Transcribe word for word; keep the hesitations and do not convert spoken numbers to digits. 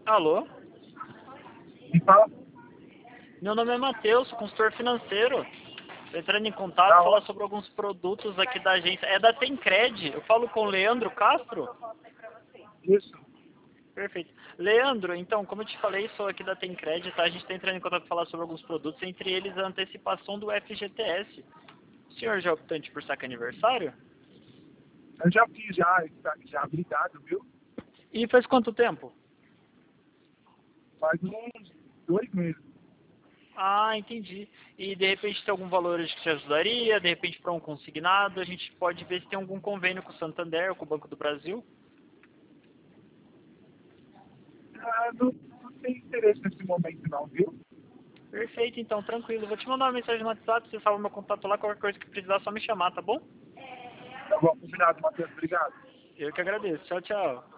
Alô? Me fala. Meu nome é Matheus, consultor financeiro. Estou entrando em contato Da para falar onde? sobre alguns produtos aqui da agência. É da Tencred. Eu falo com o Leandro Castro? Isso. Perfeito. Leandro, então, como eu te falei, sou aqui da Tencred, tá? A gente está entrando em contato para falar sobre alguns produtos, entre eles a antecipação do F G T S. O senhor já é optante por saque aniversário? Eu já fiz, já, já, obrigado, viu? E faz quanto tempo? Faz uns dois meses. Ah, entendi. E de repente tem algum valor que te ajudaria, de repente para um consignado, a gente pode ver se tem algum convênio com o Santander ou com o Banco do Brasil. Ah, não, não tem interesse nesse momento não, viu? Perfeito, então, tranquilo. Vou te mandar uma mensagem no WhatsApp, você salva meu contato lá, qualquer coisa que precisar, só me chamar, tá bom? Tá bom, combinado, Matheus, obrigado. Eu que agradeço. Tchau, tchau.